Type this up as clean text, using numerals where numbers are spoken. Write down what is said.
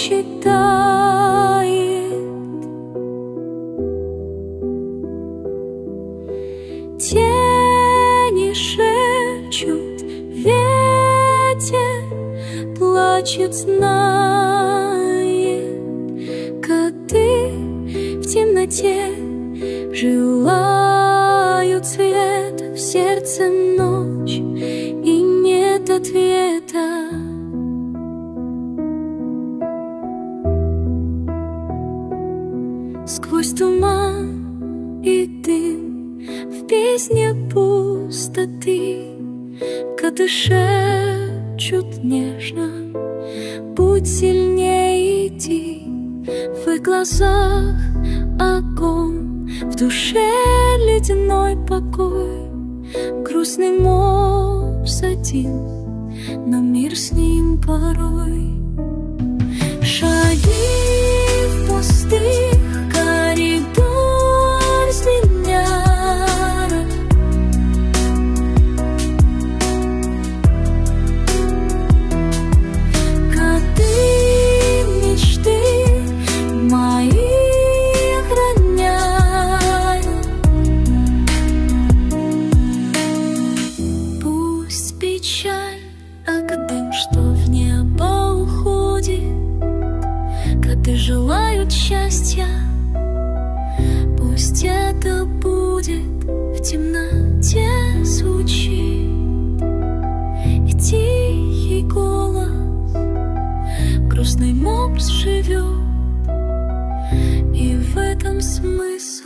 читает. Тени шепчут, ветер плачет, знает. Коты в темноте желают света, в сердце ночь и нет ответа. Сквозь туман и дым в песне пустоты коты шепчут нежно: будь сильнее, иди. В их глазах огонь, в душе ледяной покой. Грустный морс один, но мир с ним порой. Шаги в пустых коридор звенят. Коты мечты мои хранят. Пусть печаль, как дым, что в небо уходит, коты желают счастья. Пусть это будет в темноте звучит, и тихий голос. Грустный мопс живет, и в этом смысл.